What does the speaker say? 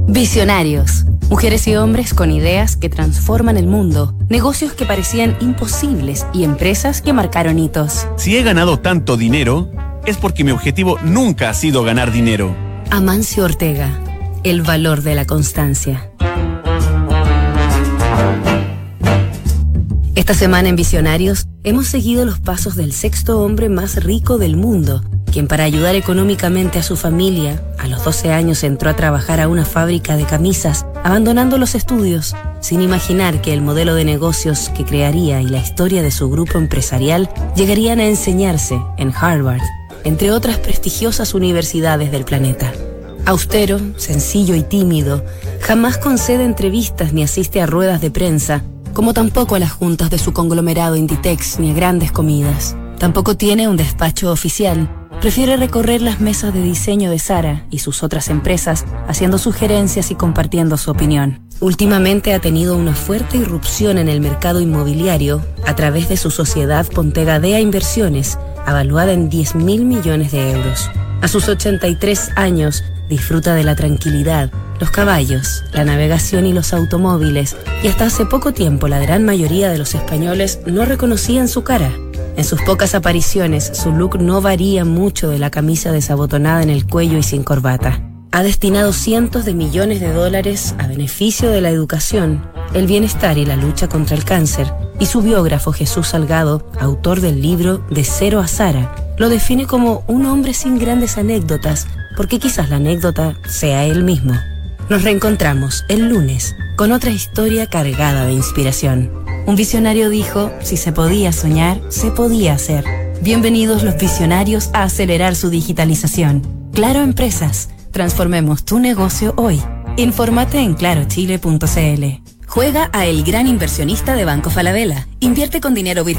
Visionarios. Mujeres y hombres con ideas que transforman el mundo, negocios que parecían imposibles y empresas que marcaron hitos. Si he ganado tanto dinero, es porque mi objetivo nunca ha sido ganar dinero. Amancio Ortega, el valor de la constancia. Esta semana en Visionarios hemos seguido los pasos del sexto hombre más rico del mundo, quien para ayudar económicamente a su familia, a los 12 años entró a trabajar a una fábrica de camisas, abandonando los estudios, sin imaginar que el modelo de negocios que crearía y la historia de su grupo empresarial llegarían a enseñarse en Harvard, entre otras prestigiosas universidades del planeta. Austero, sencillo y tímido, jamás concede entrevistas ni asiste a ruedas de prensa, como tampoco a las juntas de su conglomerado Inditex ni a grandes comidas. Tampoco tiene un despacho oficial. Prefiere recorrer las mesas de diseño de Zara y sus otras empresas, haciendo sugerencias y compartiendo su opinión. Últimamente ha tenido una fuerte irrupción en el mercado inmobiliario a través de su sociedad Pontegadea Inversiones, avaluada en 10.000 millones de euros. A sus 83 años, disfruta de la tranquilidad, los caballos, la navegación y los automóviles, y hasta hace poco tiempo la gran mayoría de los españoles no reconocían su cara. En sus pocas apariciones, su look no varía mucho de la camisa desabotonada en el cuello y sin corbata. Ha destinado cientos de millones de dólares a beneficio de la educación, el bienestar y la lucha contra el cáncer, y su biógrafo Jesús Salgado, autor del libro De Cero a Zara, lo define como un hombre sin grandes anécdotas, porque quizás la anécdota sea él mismo. Nos reencontramos el lunes con otra historia cargada de inspiración. Un visionario dijo, si se podía soñar, se podía hacer. Bienvenidos los visionarios a acelerar su digitalización. Claro Empresas, transformemos tu negocio hoy. Infórmate en clarochile.cl. Juega a El Gran Inversionista de Banco Falabella. Invierte con dinero virtual